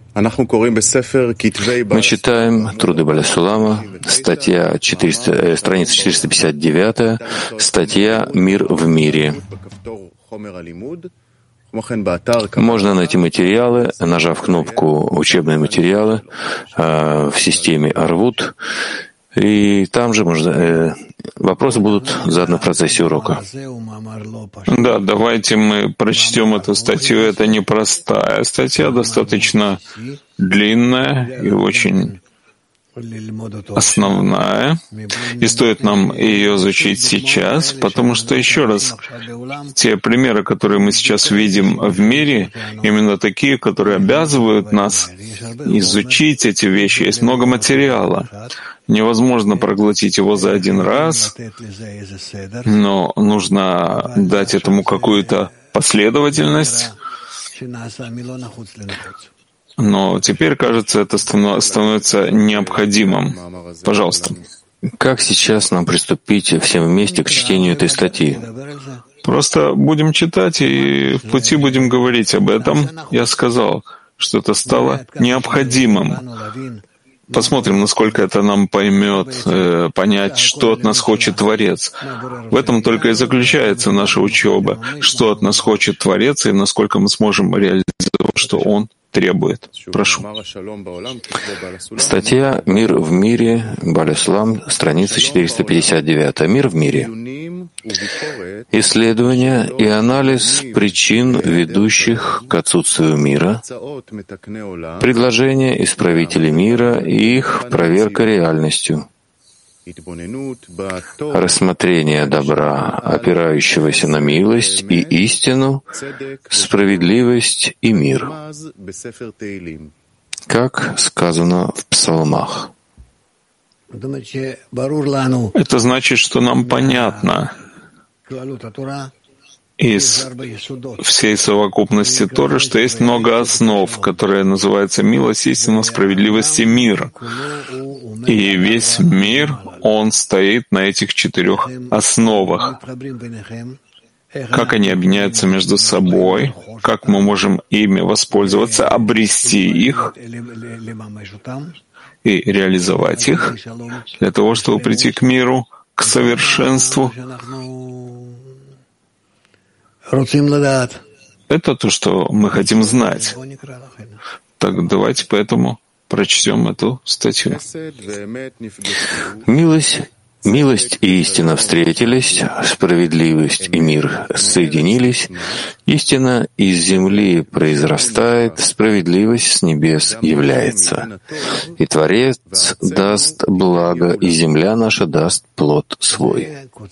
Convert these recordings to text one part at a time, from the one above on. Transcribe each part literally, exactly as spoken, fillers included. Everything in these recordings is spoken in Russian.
Мы читаем труды Баля Сулама, статья четыреста, э, страница четыреста пятьдесят девять, статья «Мир в мире». Можно найти материалы, нажав кнопку «Учебные материалы» э, в системе Арвут, и там же можно, э, вопросы будут заданы в процессе урока. Да, давайте мы прочтем эту статью. Это непростая статья, достаточно длинная и очень основная, и стоит нам ее изучить сейчас, потому что, еще раз, те примеры, которые мы сейчас видим в мире, именно такие, которые обязывают нас изучить эти вещи. Есть много материала. Невозможно проглотить его за один раз, но нужно дать этому какую-то последовательность. Но теперь, кажется, это становится необходимым. Пожалуйста. Как сейчас нам приступить всем вместе к чтению этой статьи? Просто будем читать и в пути будем говорить об этом. Я сказал, что это стало необходимым. Посмотрим, насколько это нам поймет, э, понять, что от нас хочет Творец. В этом только и заключается наша учеба, что от нас хочет Творец и насколько мы сможем реализовать, что Он требует. Прошу. Статья «Мир в мире», Баля Сулам, страница четыреста пятьдесят девять. «Мир в мире». Исследование и анализ причин, ведущих к отсутствию мира, предложения исправителей мира и их проверка реальностью, рассмотрение добра, опирающегося на милость и истину, справедливость и мир, как сказано в псалмах. Это значит, что нам понятно из всей совокупности Торы, что есть много основ, которые называются милость, истина, справедливость и мир. И весь мир, он стоит на этих четырех основах. Как они объединяются между собой, как мы можем ими воспользоваться, обрести их и реализовать их для того, чтобы прийти к миру, к совершенству. Это то, что мы хотим знать. Так давайте поэтому прочтем эту статью. Милость, милость и истина встретились, справедливость и мир соединились, истина из земли произрастает, справедливость с небес является. И Творец даст благо, и земля наша даст плод свой.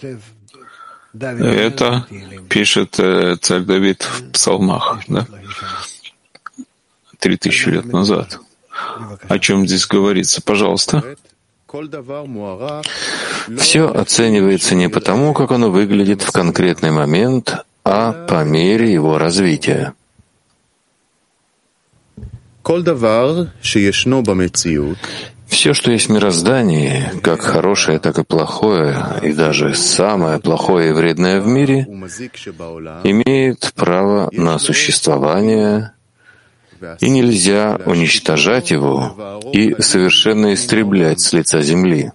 Это пишет царь Давид в псалмах, да? Три тысячи лет назад. О чем здесь говорится? Пожалуйста. Все оценивается не потому, как оно выглядит в конкретный момент, а по мере его развития. Все, что есть в мироздании, как хорошее, так и плохое, и даже самое плохое и вредное в мире, имеет право на существование, и нельзя уничтожать его и совершенно истреблять с лица земли.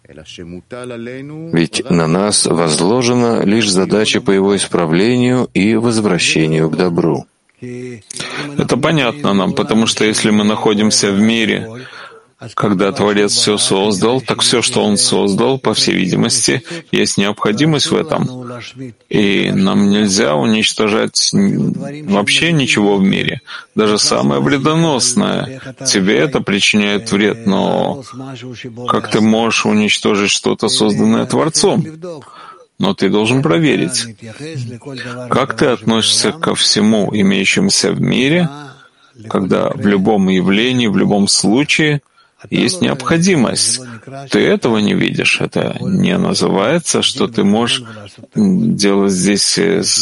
Ведь на нас возложена лишь задача по его исправлению и возвращению к добру. Это понятно нам, потому что если мы находимся в мире, когда Творец все создал, так все, что Он создал, по всей видимости, есть необходимость в этом. И нам нельзя уничтожать вообще ничего в мире. Даже самое вредоносное. Тебе это причиняет вред, но как ты можешь уничтожить что-то, созданное Творцом? Но ты должен проверить, как ты относишься ко всему, имеющемуся в мире, когда в любом явлении, в любом случае есть необходимость. Ты этого не видишь. Это не называется, что ты можешь делать здесь,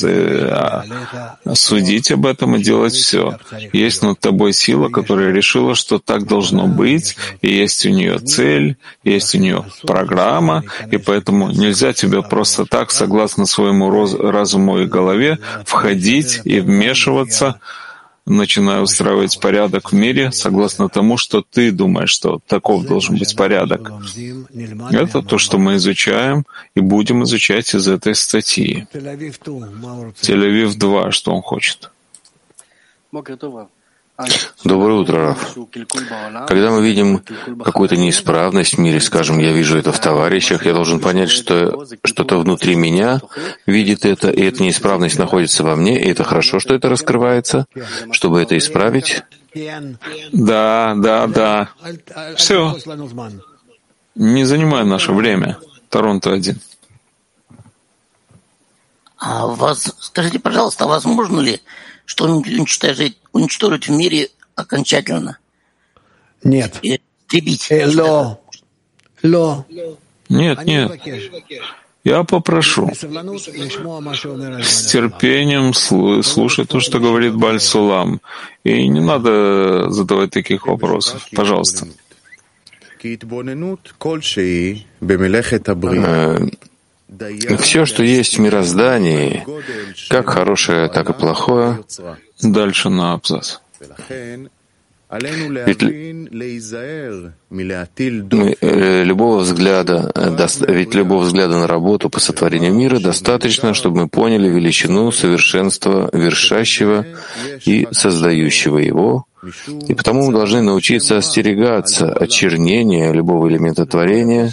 судить об этом и делать все. Есть над тобой сила, которая решила, что так должно быть, и есть у нее цель, есть у нее программа, и поэтому нельзя тебе просто так, согласно своему разуму и голове, входить и вмешиваться начинаю устраивать порядок в мире согласно тому, что ты думаешь, что таков должен быть порядок. Это то, что мы изучаем и будем изучать из этой статьи. Тель-Авив два, что он хочет. Доброе утро, Раф. Когда мы видим какую-то неисправность в мире, скажем, я вижу это в товарищах, я должен понять, что что-то внутри меня видит это, и эта неисправность находится во мне, и это хорошо, что это раскрывается, чтобы это исправить. Да, да, да. Все. Не занимай наше время. Торонто один. А вас, скажите, пожалуйста, возможно ли что-нибудь уничтожить, уничтожить в мире окончательно? Нет. Истребить? Ло. Ло. Нет, нет. Я попрошу с терпением слушать то, что говорит Бааль Сулам. И не надо задавать таких вопросов. Пожалуйста. Все, что есть в мироздании, как хорошее, так и плохое, дальше на абзац. Ведь мы, любого взгляда, ведь любого взгляда на работу по сотворению мира достаточно, чтобы мы поняли величину совершенства вершащего и создающего его, и потому мы должны научиться остерегаться очернения любого элемента творения.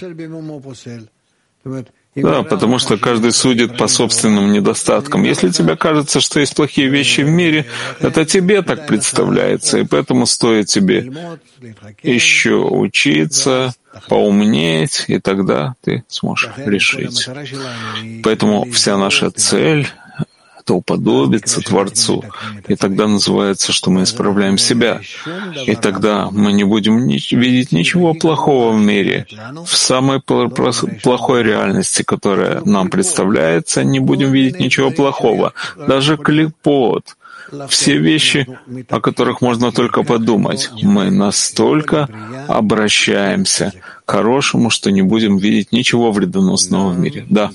Да, потому что каждый судит по собственным недостаткам. Если тебе кажется, что есть плохие вещи в мире, это тебе так представляется, и поэтому стоит тебе еще учиться, поумнеть, и тогда ты сможешь решить. Поэтому вся наша цель — это уподобиться Творцу, и тогда называется, что мы исправляем себя. И тогда мы не будем видеть ничего плохого в мире. В самой плохой реальности, которая нам представляется, не будем видеть ничего плохого. Даже клипот, все вещи, о которых можно только подумать. Мы настолько обращаемся к хорошему, что не будем видеть ничего вредоносного в мире. Да.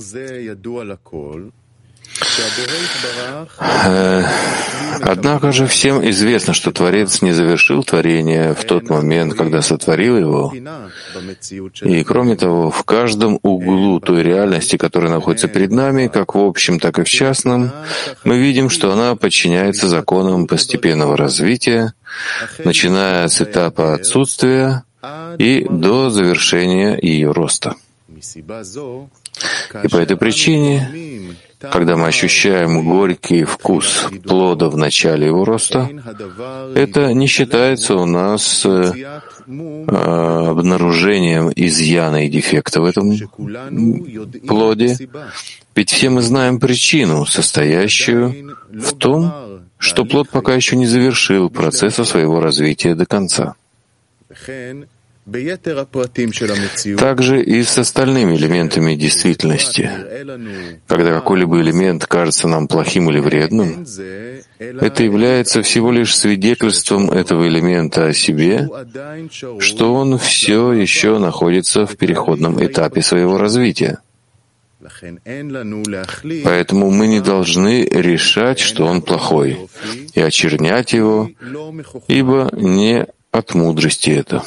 Однако же всем известно, что Творец не завершил творение в тот момент, когда сотворил его. И кроме того, в каждом углу той реальности, которая находится перед нами, как в общем, так и в частном, мы видим, что она подчиняется законам постепенного развития, начиная с этапа отсутствия и до завершения ее роста. И по этой причине, когда мы ощущаем горький вкус плода в начале его роста, это не считается у нас э, обнаружением изъяна и дефекта в этом плоде, ведь все мы знаем причину, состоящую в том, что плод пока еще не завершил процесса своего развития до конца. Также и с остальными элементами действительности. Когда какой-либо элемент кажется нам плохим или вредным, это является всего лишь свидетельством этого элемента о себе, что он все еще находится в переходном этапе своего развития. Поэтому мы не должны решать, что он плохой, и очернять его, ибо не от мудрости это.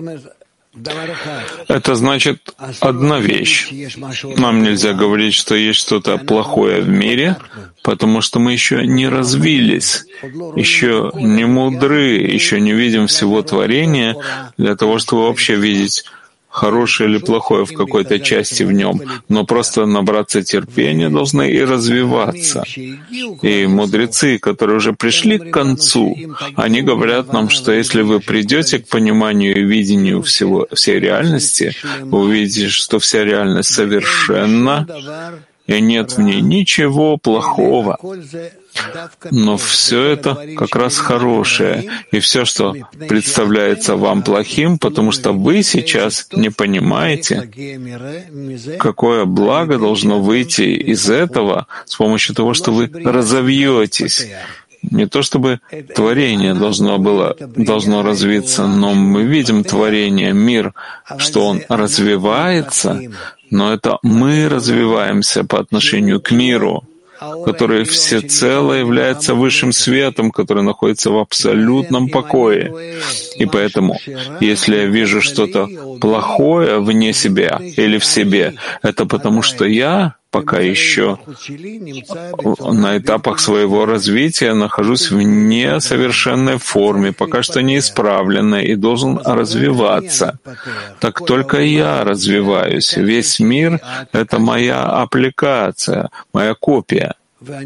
Это значит одна вещь. Нам нельзя говорить, что есть что-то плохое в мире, потому что мы еще не развились, еще не мудры, еще не видим всего творения для того, чтобы вообще видеть хорошее или плохое в какой-то части в нем, но просто набраться терпения должны и развиваться. И мудрецы, которые уже пришли к концу, они говорят нам, что если вы придете к пониманию и видению всего, всей реальности, вы увидите, что вся реальность совершенна, и нет в ней ничего плохого. Но все это как раз хорошее, и все, что представляется вам плохим, потому что вы сейчас не понимаете, какое благо должно выйти из этого с помощью того, что вы разовьетесь. Не то чтобы творение должно было, должно развиться, но мы видим творение, мир, что он развивается, но это мы развиваемся по отношению к миру. который всецело является высшим светом, который находится в абсолютном покое. И поэтому, если я вижу что-то плохое вне себя или в себе, это потому что я пока еще на этапах своего развития нахожусь в несовершенной форме, пока что неисправленной и должен развиваться. Так только я развиваюсь. Весь мир — это моя аппликация, моя копия.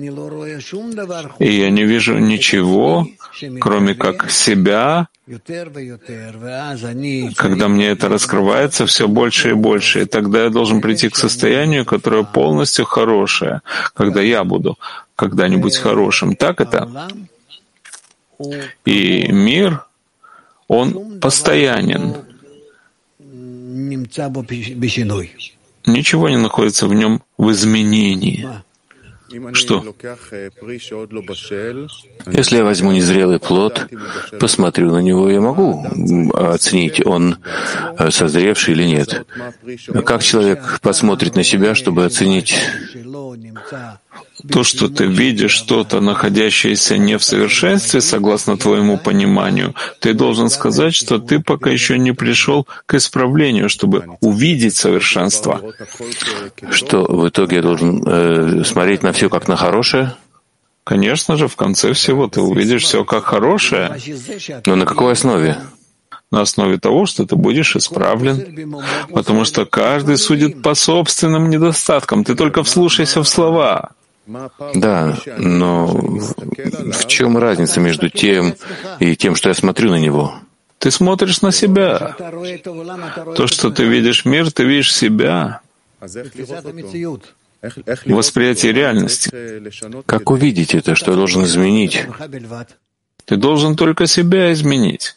И я не вижу ничего, кроме как себя. Когда мне это раскрывается все больше и больше, и тогда я должен прийти к состоянию, которое полностью хорошее, когда я буду когда-нибудь хорошим. Так это? И мир, он постоянен. Ничего не находится в нем в изменении. Что? Если я возьму незрелый плод, посмотрю на него, я могу оценить, он созревший или нет. Как человек посмотрит на себя, чтобы оценить? То, что ты видишь что-то, находящееся не в совершенстве, согласно твоему пониманию, ты должен сказать, что ты пока еще не пришел к исправлению, чтобы увидеть совершенство. Что в итоге я должен э, смотреть на все как на хорошее? Конечно же, в конце всего ты увидишь все как хорошее. Но на какой основе? На основе того, что ты будешь исправлен. Потому что каждый судит по собственным недостаткам. Ты только вслушайся в слова. Да, но в чем разница между тем и тем, что я смотрю на него? Ты смотришь на себя. То, что ты видишь мир, ты видишь себя. Восприятие реальности. Как увидеть это, что я должен изменить? Ты должен только себя изменить.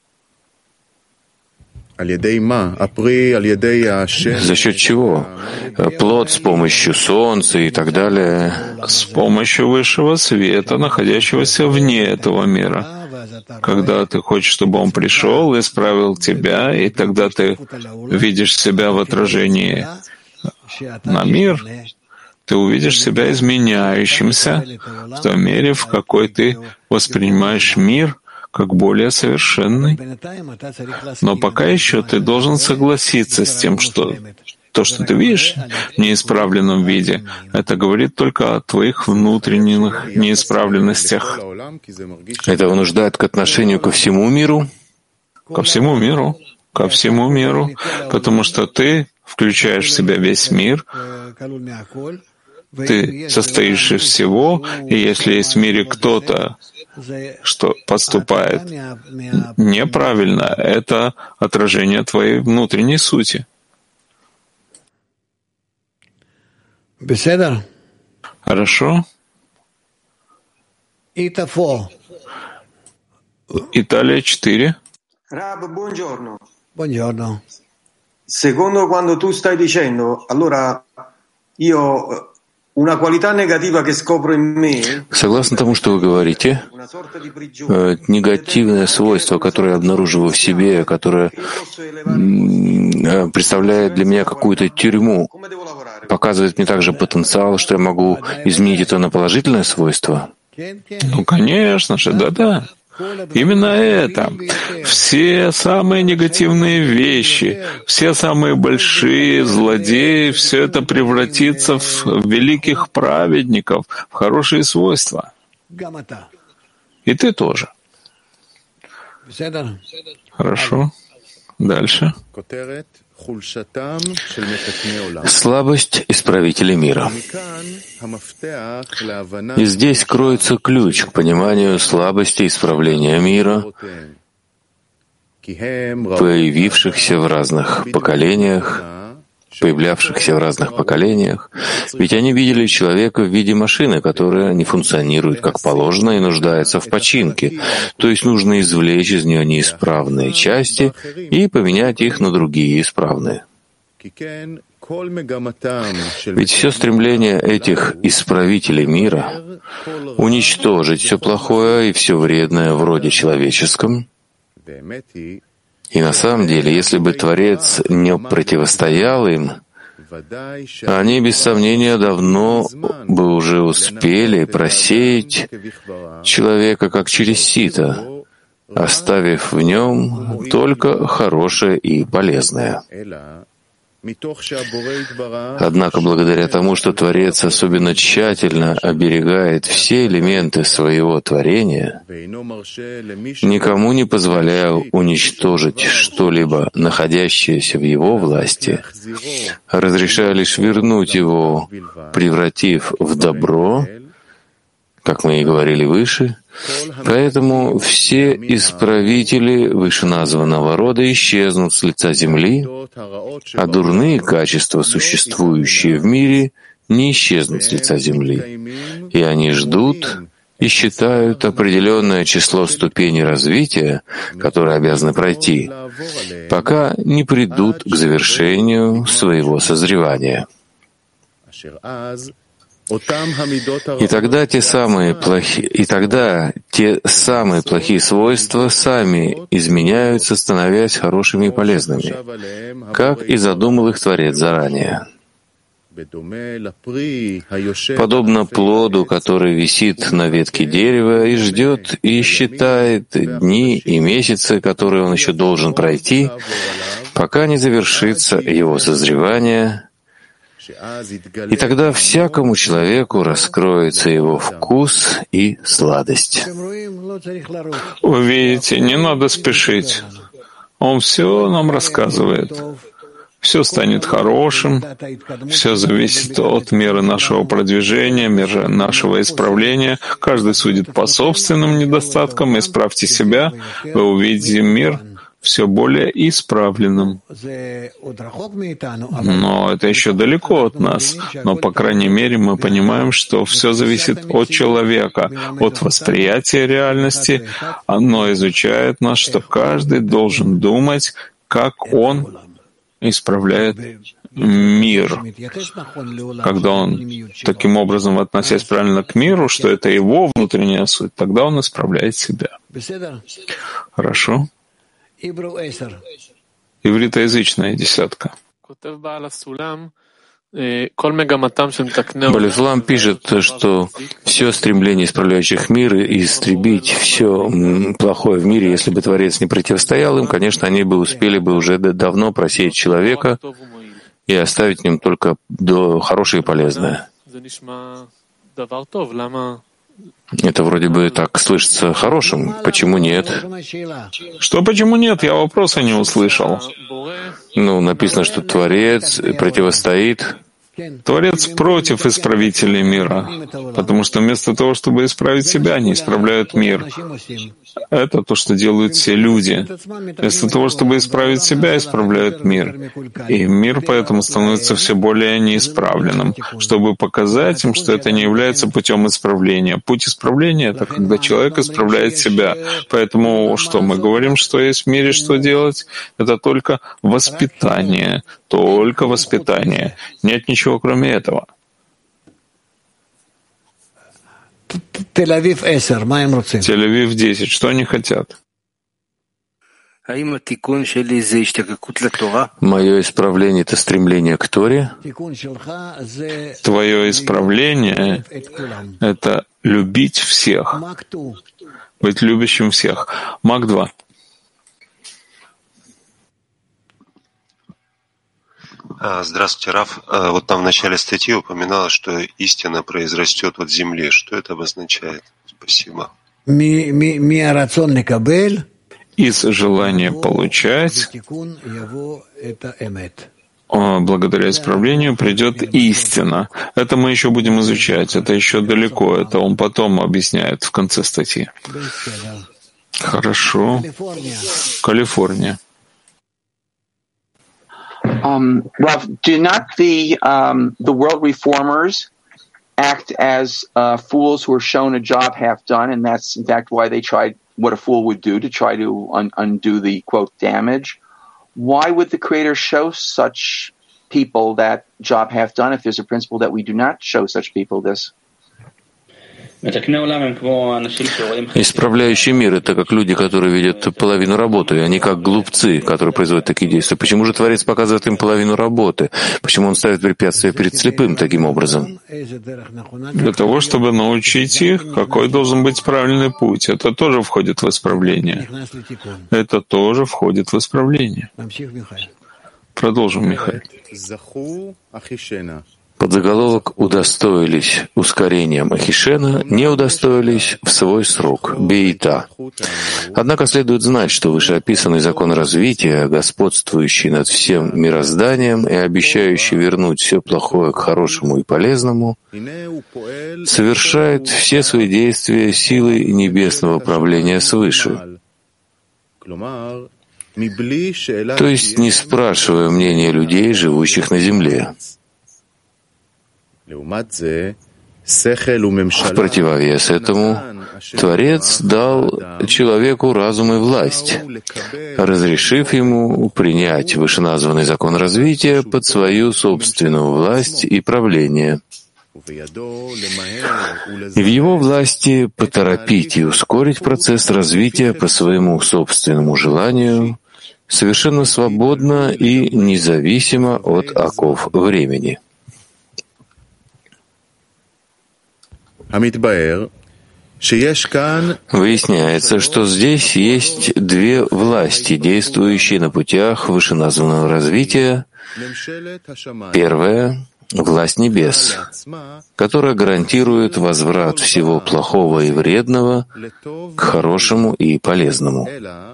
За счет чего? Плод с помощью солнца и так далее. С помощью высшего света, находящегося вне этого мира. Когда ты хочешь, чтобы он пришел и исправил тебя, и тогда ты видишь себя в отражении на мир, ты увидишь себя изменяющимся в той мере, в какой ты воспринимаешь мир как более совершенный. Но пока еще ты должен согласиться с тем, что то, что ты видишь в неисправленном виде, это говорит только о твоих внутренних неисправленностях. Это вынуждает к отношению ко всему миру? Ко всему миру. Ко всему миру. Потому что ты включаешь в себя весь мир, ты состоишь из всего, и если есть в мире кто-то, что поступает неправильно, это отражение твоей внутренней сути. Хорошо? Италия четыре. Rab, buongiorno. Buongiorno. Secondo quando tu stai dicendo, allora io una qualità negativa che scopro in me. Согласно тому, что вы говорите, э, негативное свойство, которое я обнаруживаю в себе, которое э, представляет для меня какую-то тюрьму, показывает мне также потенциал, что я могу изменить это на положительное свойство? Ну, конечно же, да-да. Именно это. Все самые негативные вещи, все самые большие злодеи, все это превратится в великих праведников, в хорошие свойства. И ты тоже. Хорошо. Дальше. Слабость исправителей мира. И здесь кроется ключ к пониманию слабости исправления мира, появившихся в разных поколениях, появлявшихся в разных поколениях, ведь они видели человека в виде машины, которая не функционирует как положено и нуждается в починке, то есть нужно извлечь из нее неисправные части и поменять их на другие исправные. Ведь все стремление этих исправителей мира — уничтожить все плохое и все вредное в роде человеческом. И на самом деле, если бы Творец не противостоял им, они, без сомнения, давно бы уже успели просеять человека как через сито, оставив в нем только хорошее и полезное. Однако, благодаря тому, что Творец особенно тщательно оберегает все элементы своего творения, никому не позволяя уничтожить что-либо, находящееся в его власти, разрешая лишь вернуть его, превратив в добро, как мы и говорили выше, поэтому все исправители вышеназванного рода исчезнут с лица земли, а дурные качества, существующие в мире, не исчезнут с лица земли, и они ждут и считают определенное число ступеней развития, которые обязаны пройти, пока не придут к завершению своего созревания. И тогда те самые плохие, и тогда те самые плохие свойства сами изменяются, становясь хорошими и полезными, как и задумал их Творец заранее. Подобно плоду, который висит на ветке дерева и ждет и считает дни и месяцы, которые он еще должен пройти, пока не завершится его созревание. И тогда всякому человеку раскроется его вкус и сладость. Вы видите, не надо спешить. Он все нам рассказывает. Все станет хорошим, все зависит от меры нашего продвижения, меры нашего исправления. Каждый судит по собственным недостаткам. Исправьте себя, вы увидите мир все более исправленным. Но это еще далеко от нас. Но, по крайней мере, мы понимаем, что все зависит от человека, от восприятия реальности. Оно изучает нас, что каждый должен думать, как он исправляет мир. Когда он, таким образом, относясь правильно к миру, что это его внутренняя суть, тогда он исправляет себя. Хорошо? Ивритоязычная десятка. Балифлам пишет, что все стремление исправляющих мир и истребить все плохое в мире, если бы Творец не противостоял им, конечно, они бы успели бы уже давно просеять человека и оставить в нем только хорошее и полезное. Это вроде бы так слышится хорошим. Почему нет? Что почему нет? Я вопроса не услышал. Ну, написано, что Творец противостоит. Творец против исправителей мира, потому что вместо того, чтобы исправить себя, они исправляют мир. Это то, что делают все люди. Вместо того, чтобы исправить себя, исправляют мир. И мир поэтому становится все более неисправленным, чтобы показать им, что это не является путем исправления. Путь исправления — это когда человек исправляет себя. Поэтому что мы говорим, что есть в мире, что делать? Это только воспитание. Только воспитание. Нет ничего кроме этого. Тель-Авив десять. Что они хотят? Мое исправление — это стремление к Торе. Твое исправление — это любить всех, быть любящим всех. Мак два. Здравствуйте, Раф. Вот там в начале статьи упоминалось, что истина произрастет от земли. Что это обозначает? Спасибо. Из желания получать, благодаря исправлению придет истина. Это мы еще будем изучать. Это еще далеко. Это он потом объясняет в конце статьи. Хорошо. Калифорния. Um, Rav, do not the um, the world reformers act as uh, fools who are shown a job half done, and that's in fact why they tried what a fool would do to try to un- undo the quote damage? Why would the Creator show such people that job half done if there's a principle that we do not show such people this? Исправляющий мир — это как люди, которые видят половину работы, и они как глупцы, которые производят такие действия. Почему же Творец показывает им половину работы? Почему он ставит препятствия перед слепым таким образом? Для того, чтобы научить их, какой должен быть правильный путь. Это тоже входит в исправление. Это тоже входит в исправление. Продолжим, Михаил. Подзаголовок «Удостоились ускорением Ахишена, не удостоились в свой срок» Бейта. Однако следует знать, что вышеописанный закон развития, господствующий над всем мирозданием и обещающий вернуть все плохое к хорошему и полезному, совершает все свои действия силой небесного правления свыше. То есть не спрашивая мнения людей, живущих на земле. В противовес этому Творец дал человеку разум и власть, разрешив ему принять вышеназванный закон развития под свою собственную власть и правление. И в его власти поторопить и ускорить процесс развития по своему собственному желанию, совершенно свободно и независимо от оков времени. Выясняется, что здесь есть две власти, действующие на путях вышеназванного развития. Первая — власть небес, которая гарантирует возврат всего плохого и вредного к хорошему и полезному.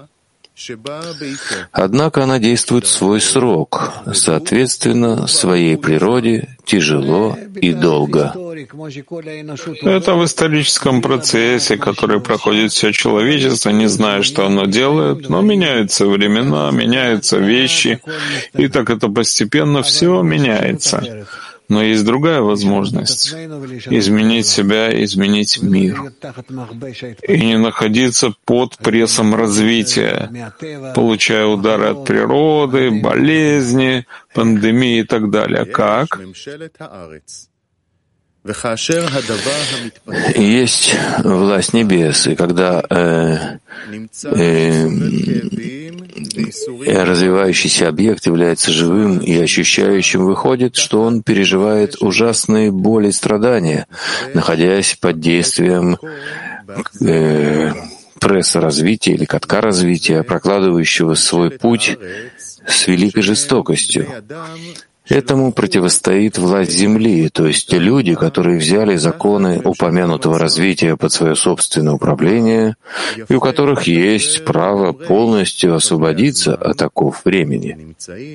Однако она действует в свой срок, соответственно, своей природе, тяжело и долго. Это в историческом процессе, который проходит все человечество, не зная, что оно делает, но меняются времена, меняются вещи, и так это постепенно все меняется. Но есть другая возможность — изменить себя, изменить мир. И не находиться под прессом развития, получая удары от природы, болезни, пандемии и так далее. Как? Есть власть небес, и когда э, э, развивающийся объект является живым и ощущающим, выходит, что он переживает ужасные боли и страдания, находясь под действием э, пресса развития или катка развития, прокладывающего свой путь с великой жестокостью. Этому противостоит власть Земли, то есть те люди, которые взяли законы упомянутого развития под свое собственное управление и у которых есть право полностью освободиться от оков времени.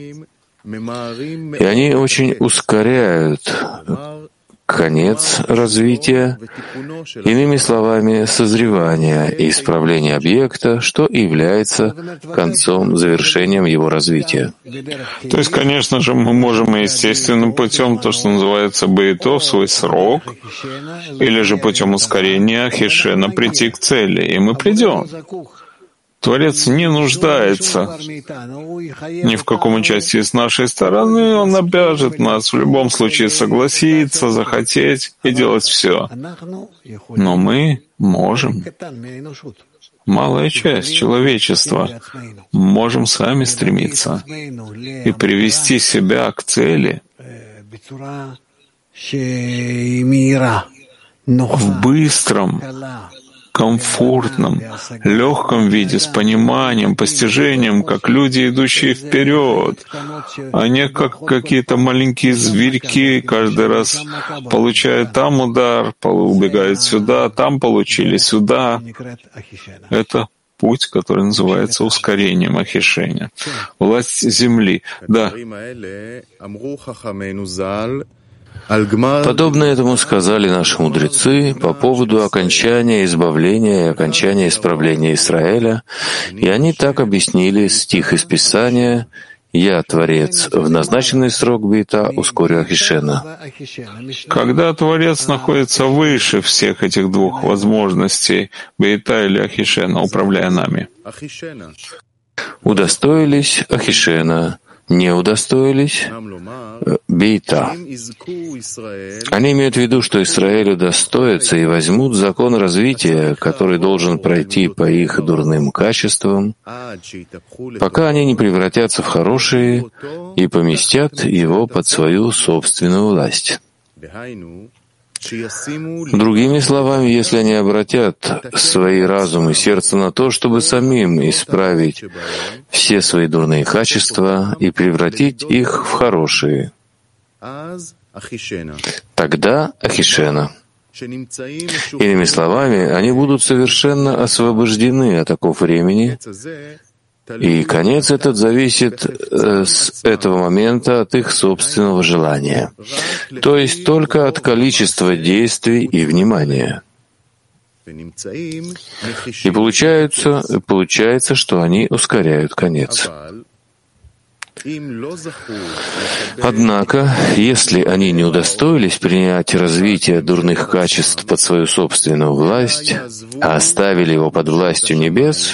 И они очень ускоряют конец развития, иными словами, созревания и исправления объекта, что и является концом, завершением его развития. То есть, конечно же, мы можем и естественным путем, то, что называется бейто, в свой срок, или же путем ускорения Ахишена прийти к цели, и мы придем. Творец не нуждается ни в каком участии с нашей стороны, он обяжет нас в любом случае согласиться, захотеть и делать все. Но мы можем, малая часть человечества, можем сами стремиться и привести себя к цели в быстром, комфортном, легком виде, с пониманием, постижением, как люди, идущие вперед, а не как какие-то маленькие зверьки, каждый раз получают там удар, убегают сюда, там получили сюда. Это путь, который называется ускорением Ахишеня. Власть земли. Да. Подобно этому сказали наши мудрецы по поводу окончания избавления и окончания исправления Израиля, и они так объяснили стих из Писания «Я, Творец, в назначенный срок бейта ускорю Ахишена». Когда Творец находится выше всех этих двух возможностей, бейта или Ахишена, управляя нами. Удостоились Ахишена, не удостоились. бейта. Они имеют в виду, что Израилю достоится и возьмут закон развития, который должен пройти по их дурным качествам, пока они не превратятся в хорошие и поместят его под свою собственную власть. Другими словами, если они обратят свои разум и сердце на то, чтобы самим исправить все свои дурные качества и превратить их в хорошие, тогда Ахишена. Иными словами, они будут совершенно освобождены от такого времени, и конец этот зависит э, с этого момента от их собственного желания, то есть только от количества действий и внимания. И получается, получается, что они ускоряют конец. Однако, если они не удостоились принять развитие дурных качеств под свою собственную власть, а оставили его под властью небес,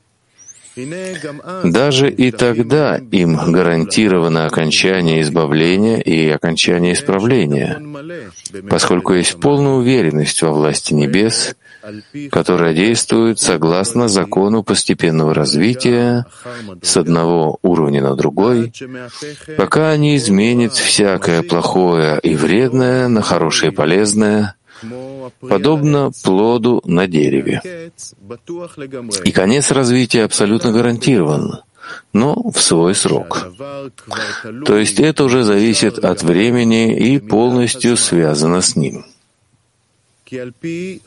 даже и тогда им гарантировано окончание избавления и окончание исправления, поскольку есть полная уверенность во власти небес, которая действует согласно закону постепенного развития с одного уровня на другой, пока не изменит всякое плохое и вредное на хорошее и полезное, подобно плоду на дереве. И конец развития абсолютно гарантирован, но в свой срок. То есть это уже зависит от времени и полностью связано с ним. Ведь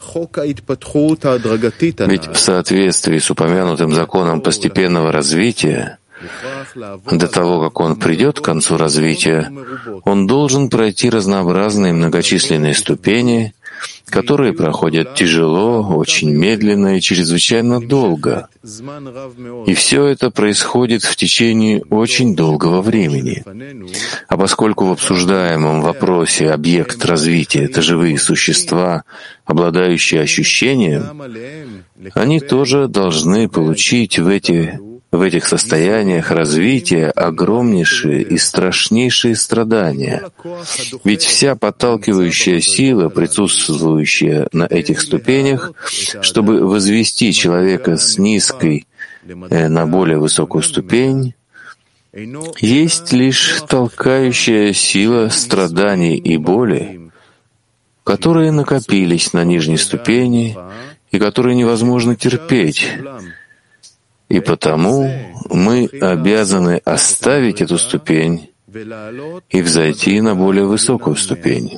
в соответствии с упомянутым законом постепенного развития, до того, как он придет к концу развития, он должен пройти разнообразные многочисленные ступени, которые проходят тяжело, очень медленно и чрезвычайно долго. И все это происходит в течение очень долгого времени. А поскольку в обсуждаемом вопросе объект развития — это живые существа, обладающие ощущением, они тоже должны получить в эти в этих состояниях развития огромнейшие и страшнейшие страдания. Ведь вся подталкивающая сила, присутствующая на этих ступенях, чтобы возвести человека с низкой э, на более высокую ступень, есть лишь толкающая сила страданий и боли, которые накопились на нижней ступени и которые невозможно терпеть. И потому мы обязаны оставить эту ступень и взойти на более высокую ступень.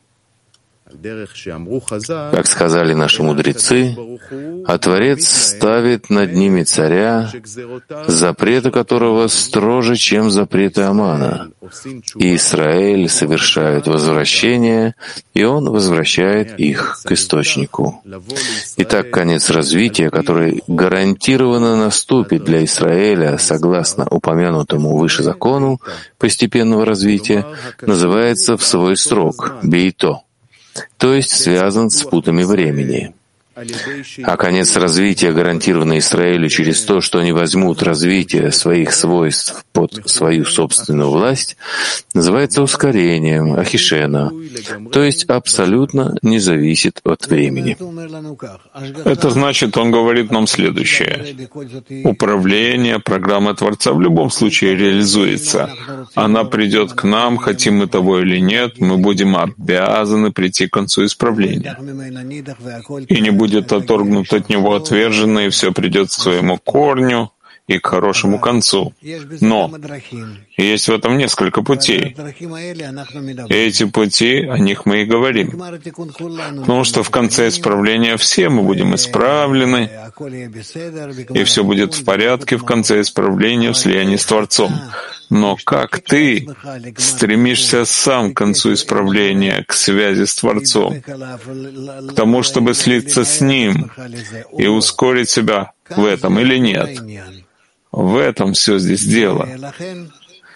Как сказали наши мудрецы, а Творец ставит над ними царя, запреты которого строже, чем запреты Амана. И Израиль совершает возвращение, и он возвращает их к источнику. Итак, конец развития, который гарантированно наступит для Израиля согласно упомянутому выше закону постепенного развития, называется в свой срок — бейто, то есть связан с путами времени. А конец развития, гарантированный Израилю через то, что они возьмут развитие своих свойств под свою собственную власть, называется ускорением, ахишена, то есть абсолютно не зависит от времени. Это значит, он говорит нам следующее. Управление, программа Творца в любом случае реализуется. Она придет к нам, хотим мы того или нет, мы будем обязаны прийти к концу исправления. И не будет отторгнут от него отверженно, и все придет к своему корню и к хорошему концу. Но есть в этом несколько путей. И эти пути, о них мы и говорим. Потому что в конце исправления все мы будем исправлены, и все будет в порядке в конце исправления в слиянии с Творцом. Но как ты стремишься сам к концу исправления, к связи с Творцом, к тому, чтобы слиться с Ним и ускорить себя в этом или нет? В этом все здесь дело.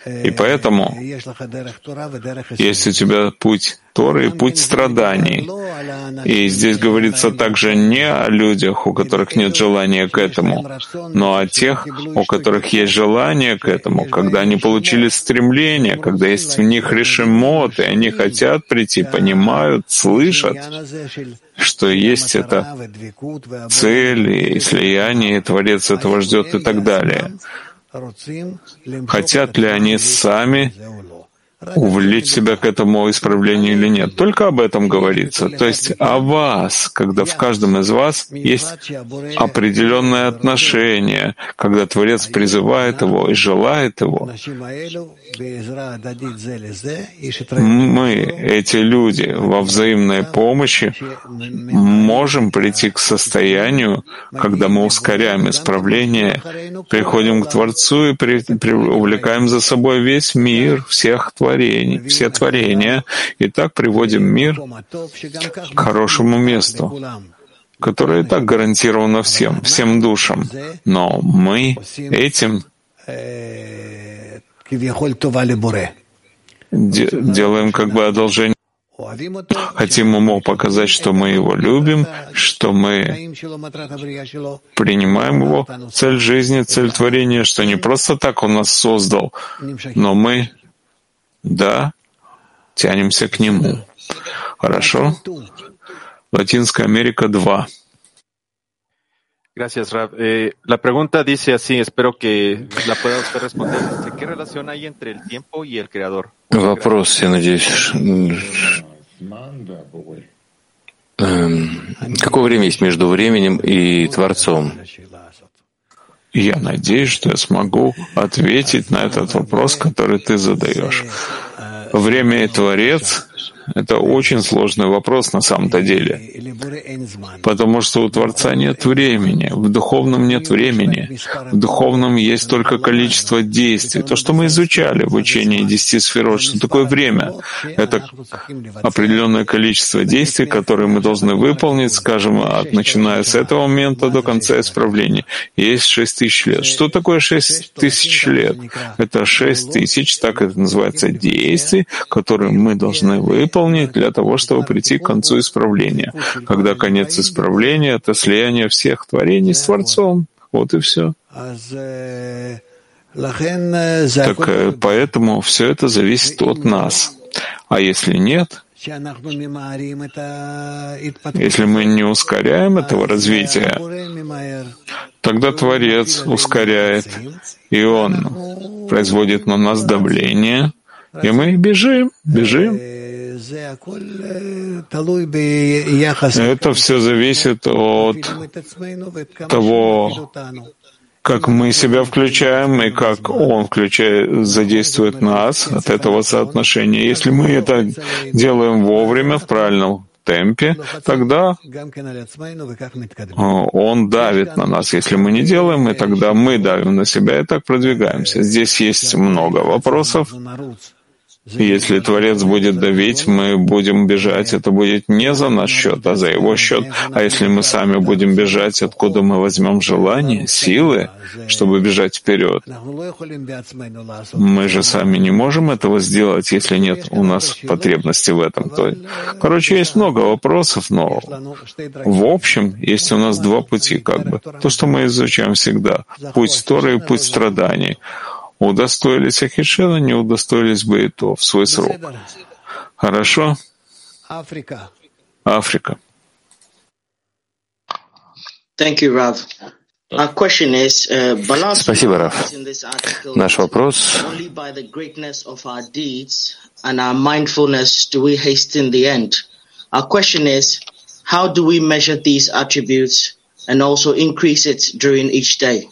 И поэтому есть у тебя путь Торы и путь страданий. И здесь говорится также не о людях, у которых нет желания к этому, но о тех, у которых есть желание к этому, когда они получили стремление, когда есть в них решимот, и они хотят прийти, понимают, слышат, что есть эта цель и слияние, и Творец этого ждет и так далее. Хотят ли они сами увлечь себя к этому исправлению или нет? Только об этом говорится. То есть о вас, когда в каждом из вас есть определенное отношение, когда Творец призывает его и желает его. Мы, эти люди, во взаимной помощи можем прийти к состоянию, когда мы ускоряем исправление, приходим к Творцу и при, при, увлекаем за собой весь мир, всех творений, все творения, и так приводим мир к хорошему месту, которое и так гарантировано всем, всем душам. Но мы этим делаем как бы одолжение. Хотим ему показать, что мы его любим, что мы принимаем его цель жизни, цель творения, что не просто так он нас создал, но мы, да, тянемся к нему. Хорошо? Латинская Америка два. Gracias, Rav. Eh, la pregunta dice así, espero que la pueda usted responder. ¿Qué relación hay entre el tiempo y el Creador? Вопрос, я надеюсь, какое время есть между временем и Творцом? Я надеюсь, что я смогу ответить на этот вопрос, который ты задаешь. Время и Творец — это очень сложный вопрос на самом-то деле, потому что у Творца нет времени, в духовном нет времени, в духовном есть только количество действий. То, что мы изучали в учении десяти сферот, что такое время? Это определенное количество действий, которые мы должны выполнить, скажем, от, начиная с этого момента до конца исправления. Есть шесть тысяч лет. Что такое шесть тысяч лет? Это шесть тысяч, так это называется, действий, которые мы должны выполнить для того, чтобы прийти к концу исправления. Когда конец исправления — это слияние всех творений с Творцом. Вот и все. Так поэтому все это зависит от нас. А если нет, если мы не ускоряем этого развития, тогда Творец ускоряет, и Он производит на нас давление, и мы бежим, бежим. Это все зависит от того, как мы себя включаем и как Он включает, задействует нас, от этого соотношения. Если мы это делаем вовремя, в правильном темпе, тогда Он давит на нас. Если мы не делаем, и тогда мы давим на себя и так продвигаемся. Здесь есть много вопросов. Если Творец будет давить, мы будем бежать. Это будет не за наш счет, а за Его счет. А если мы сами будем бежать, откуда мы возьмем желание, силы, чтобы бежать вперед? Мы же сами не можем этого сделать, если нет у нас потребности в этом. То, короче, есть много вопросов, но в общем есть у нас два пути, как бы. То, что мы изучаем всегда. Путь Торы и путь страданий. Удостоились Ахишена, не удостоились бы и то в свой срок. Хорошо? Африка. Африка. Thank you, Rav. Our question is, uh, Спасибо, Раф. Наш вопрос. Only by the greatness of our deeds and our mindfulness do we hasten the end. Our question is, how do we measure these attributes and also increase it during each day?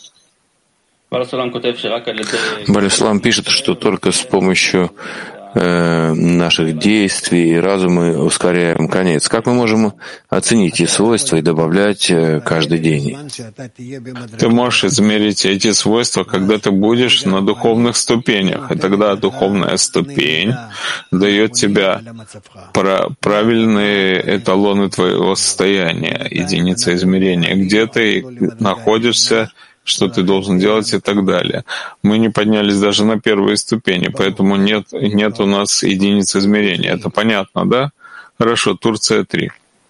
Балислам пишет, что только с помощью э, наших действий и разума ускоряем конец. Как мы можем оценить эти свойства и добавлять э, каждый день? Ты можешь измерить эти свойства, когда ты будешь на духовных ступенях, и тогда духовная ступень дает тебе правильные эталоны твоего состояния, единица измерения, где ты находишься что ты должен делать и так далее. Мы не поднялись даже на первые ступени, поэтому нет, нет у нас единиц измерения. Это понятно, да? Хорошо, Турция три.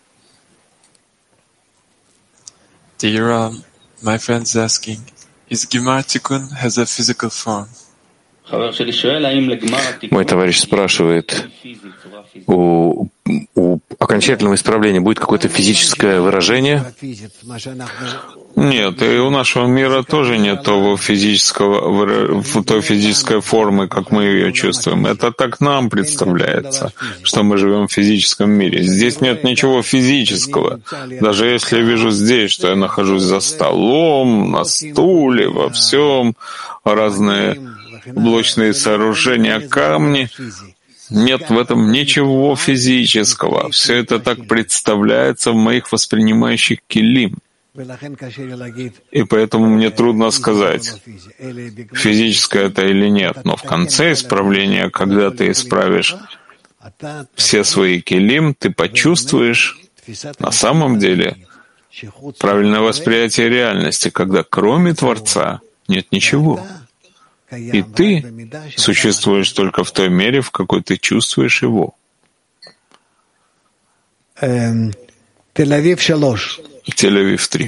Dear Ram, my friend is asking, is Gemar Tikkun has a physical form? Мой товарищ спрашивает, у, у окончательного исправления будет какое-то физическое выражение? Нет, и у нашего мира тоже нет того физического, той физической формы, как мы ее чувствуем. Это так нам представляется, что мы живем в физическом мире. Здесь нет ничего физического. Даже если я вижу здесь, что я нахожусь за столом, на стуле, во всем, разные блочные сооружения, камни. Нет в этом ничего физического. Все это так представляется в моих воспринимающих келим. И поэтому мне трудно сказать, физическое это или нет. Но в конце исправления, когда ты исправишь все свои келим, ты почувствуешь на самом деле правильное восприятие реальности, когда кроме Творца нет ничего. И ты существуешь только в той мере, в какой ты чувствуешь его. Тель-Авив три.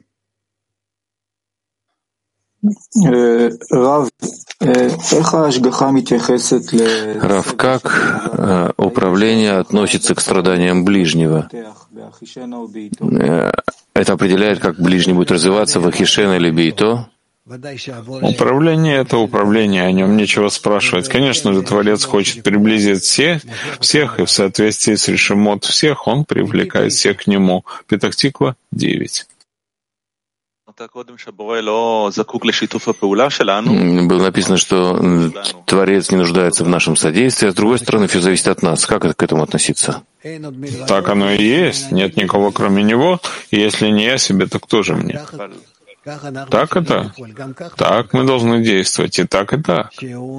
Рав, как э, управление относится к страданиям ближнего? Э, это определяет, как ближний будет развиваться в Ахишен или Бейто? Управление — это управление, о нем нечего спрашивать. Конечно же, Творец хочет приблизить всех, всех, и в соответствии с решимот всех он привлекает всех к нему. Петах Тиква девять. Было написано, что Творец не нуждается в нашем содействии, а с другой стороны, все зависит от нас. Как к этому относиться? Так оно и есть. Нет никого, кроме него. И если не я себе, то кто же мне? Так это? Так мы должны действовать, и так, и так.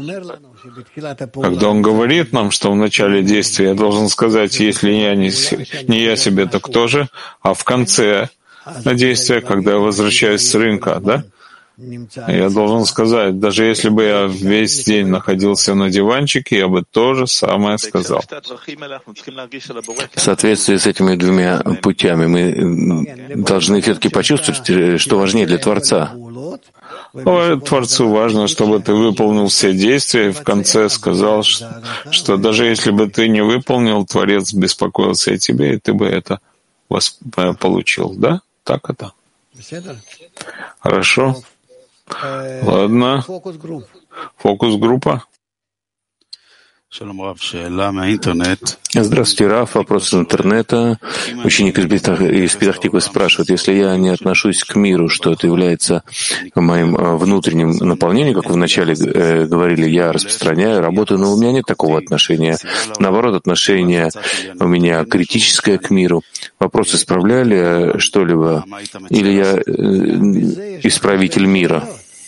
Когда он говорит нам, что в начале действия я должен сказать, если я не, не я себе, то кто же? А в конце действия, когда я возвращаюсь с рынка, да? Я должен сказать, даже если бы я весь день находился на диванчике, я бы то же самое сказал. В соответствии с этими двумя путями мы должны все-таки почувствовать, что важнее для Творца. Творцу важно, чтобы ты выполнил все действия и в конце сказал, что, что даже если бы ты не выполнил, Творец беспокоился о тебе, и ты бы это получил. Да? Так это. Хорошо. Ладно. Фокус-группа. Здравствуйте, Раф. Вопрос из интернета. Ученик из Петах Тиквы спрашивает, если я не отношусь к миру, что это является моим внутренним наполнением, как вы вначале э, говорили, я распространяю, работаю, но у меня нет такого отношения. Наоборот, отношение у меня критическое к миру. Вопрос, исправляли что-либо? Или я э, исправитель мира?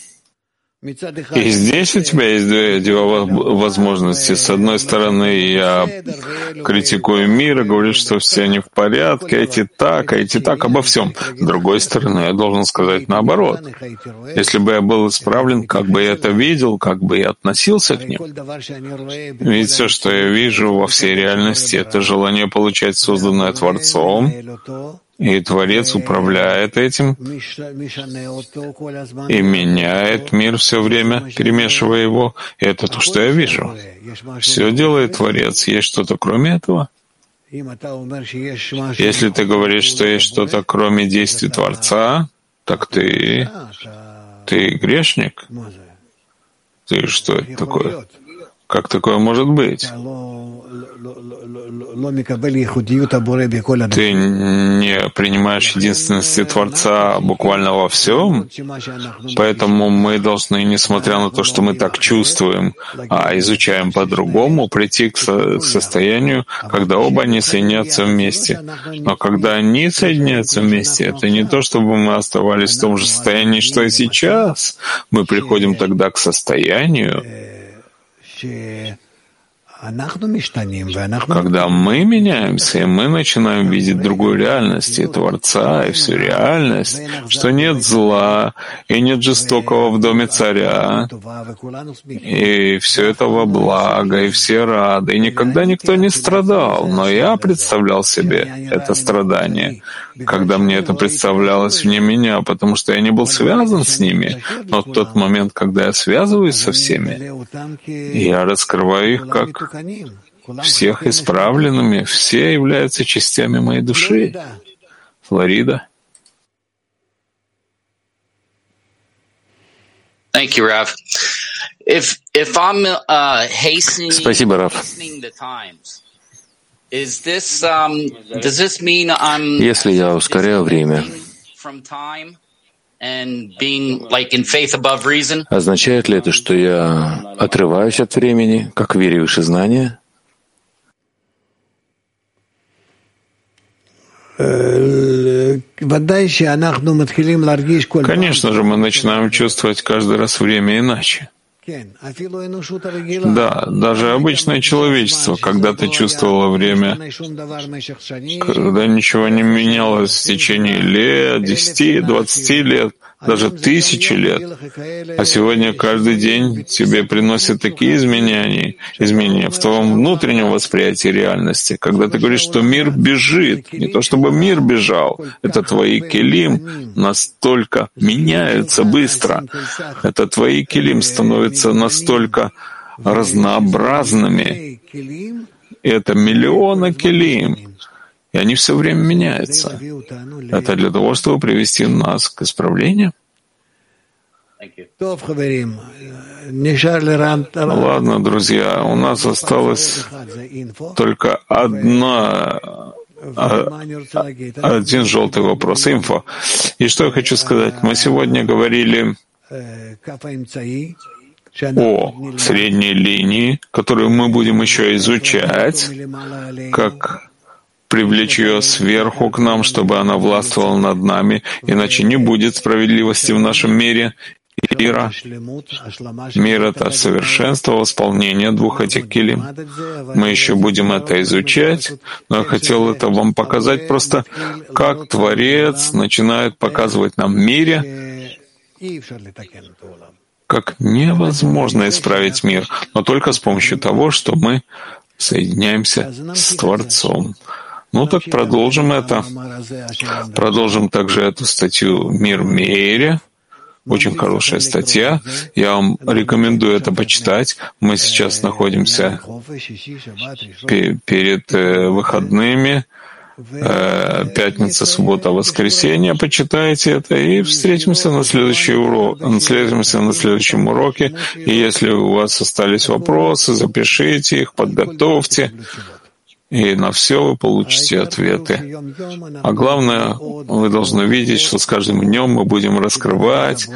И здесь у тебя есть две, две возможности. С одной стороны, я критикую мир и говорю, что все не в порядке, эти так, а эти так, обо всем. С другой стороны, я должен сказать наоборот. Если бы я был исправлен, как бы я это видел, как бы я относился к ним. Ведь все, что я вижу во всей реальности, это желание получать созданное Творцом, и Творец управляет этим и меняет мир все время, перемешивая его. И это то, что я вижу. Все делает Творец. Есть что-то кроме этого? Если ты говоришь, что есть что-то кроме действий Творца, так ты, ты грешник. Ты что это такое? Как такое может быть? Ты не принимаешь единственности Творца буквально во всем, поэтому мы должны, несмотря на то, что мы так чувствуем, а изучаем по-другому, прийти к состоянию, когда оба они соединятся вместе. Но когда они соединяются вместе, это не то, чтобы мы оставались в том же состоянии, что и сейчас. Мы приходим тогда к состоянию, Когда мы меняемся, и мы начинаем видеть другую реальность, и Творца, и всю реальность, что нет зла, и нет жестокого в доме царя, и все это во благо, и все рады, и никогда никто не страдал, но я представлял себе это страдание, когда мне это представлялось вне меня, потому что я не был связан с ними, но в тот момент, когда я связываюсь со всеми, я раскрываю их как всех исправленными, все являются частями моей души. Флорида. Thank you, Rav. If if I'm uh, hastening, Спасибо, Раф. the times, is this um, does this mean I'm Если я ускоряю время, from time and being like in faith above reason? означает ли это, что я отрываюсь от времени, как вере выше знания? Конечно же, мы начинаем чувствовать каждый раз время иначе. Да, даже обычное человечество когда-то чувствовало время, когда ничего не менялось в течение лет, десяти, двадцати лет, даже тысячи лет. А сегодня каждый день тебе приносят такие изменения, изменения в твоем внутреннем восприятии реальности, когда ты говоришь, что мир бежит. Не то чтобы мир бежал, это твои келим настолько меняются быстро. Это твои келим становятся настолько разнообразными. И это миллионы келим. И они все время меняются. Это для того, чтобы привести нас к исправлению. Ладно, друзья, у нас осталось только одна, один желтый вопрос. Инфо. И что я хочу сказать? Мы сегодня говорили о средней линии, которую мы будем еще изучать, как привлечь ее сверху к нам, чтобы она властвовала над нами, иначе не будет справедливости в нашем мире. Мира. Мир — это совершенство восполнения двух этих килим. Мы еще будем это изучать, но я хотел это вам показать просто, как Творец начинает показывать нам в мире, как невозможно исправить мир, но только с помощью того, что мы соединяемся с Творцом. Ну так продолжим это. Продолжим также эту статью «Мир в мире». Очень хорошая статья. Я вам рекомендую это почитать. Мы сейчас находимся перед выходными. Пятница, суббота, воскресенье. Почитайте это и встретимся на следующий урок. Встретимся на следующем уроке. И если у вас остались вопросы, запишите их, подготовьте. И на все вы получите ответы. А главное, вы должны видеть, что с каждым днем мы будем раскрывать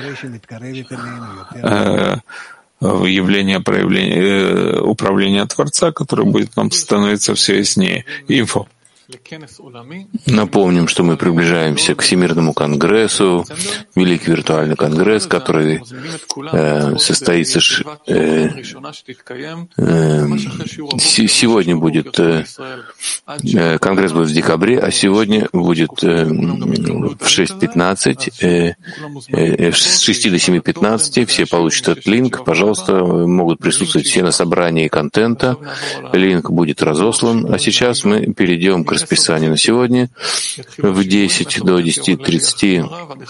э, явление проявления, э, управления Творца, которое будет нам становиться все яснее. Инфо. Напомним, что мы приближаемся к Всемирному конгрессу, Великий виртуальный конгресс, который э, состоится э, э, сегодня будет э, конгресс будет в декабре, а сегодня будет э, в шесть пятнадцать, э, э, с шести до семи пятнадцати. Все получат этот линк. Пожалуйста, могут присутствовать все на собрании контента. Линк будет разослан. А сейчас мы перейдем к расписанию на сегодня. В десять до десяти тридцати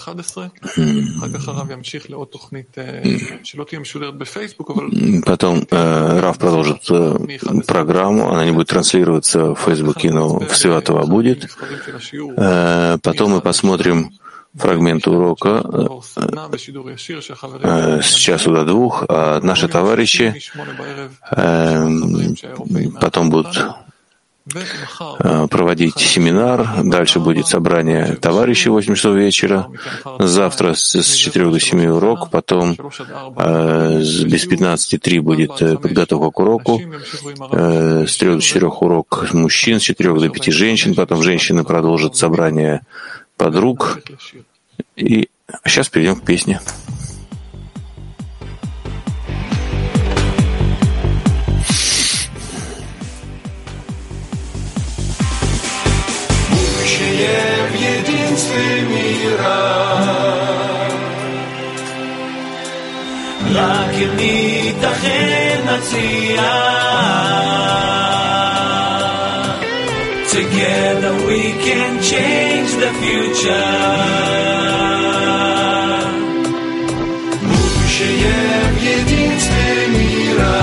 потом э, Рав продолжит э, программу, она не будет транслироваться в Фейсбуке, но все этого будет. Э, потом мы посмотрим фрагмент урока э, с часу до двух, а наши товарищи э, потом будут проводить семинар, дальше будет собрание товарищей в восемь часов вечера, завтра с четырех до семи урок, потом э, без пятнадцати три будет подготовка к уроку, э, с трех до четырех урок мужчин, с четырех до пяти женщин, потом женщины продолжат собрание подруг. И сейчас перейдем к песне. רק אם ניתכן נצליח. Together we can change the future. Будущее в единстве мира.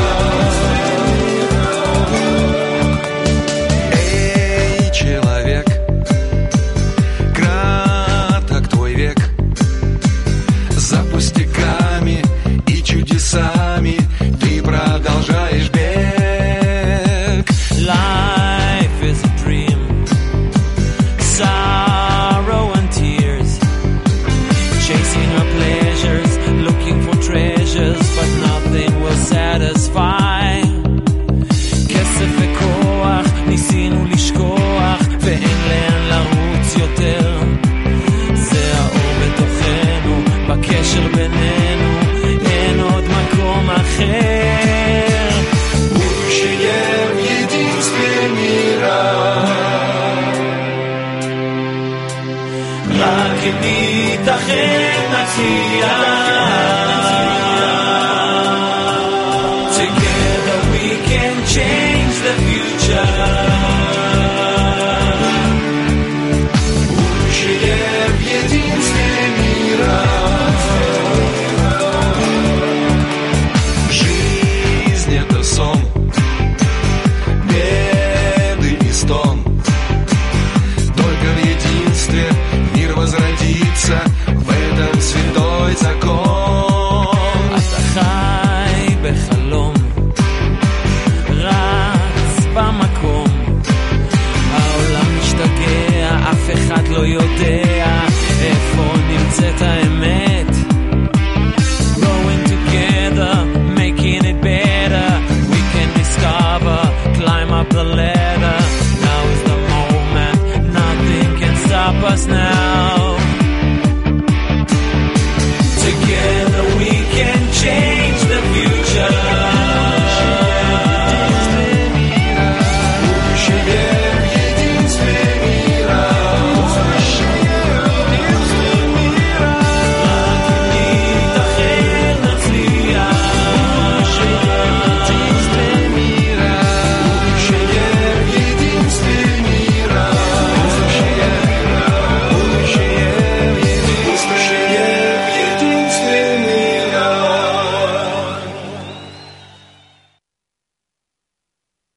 Эй, человек, краток твой век. За пустяками и чудесами ты продолжаешь бег. Life is a dream, sorrow and tears, chasing our pleasures, looking for treasures, but nothing will satisfy. כסף וכוח ניסינו לשכוח, ואין לאן לרוץ יותר. זה האור בתוכנו, בקשר בינינו, אין עוד מקום אחר. Будущее в единстве мира. רק אם ניתכן נצליח.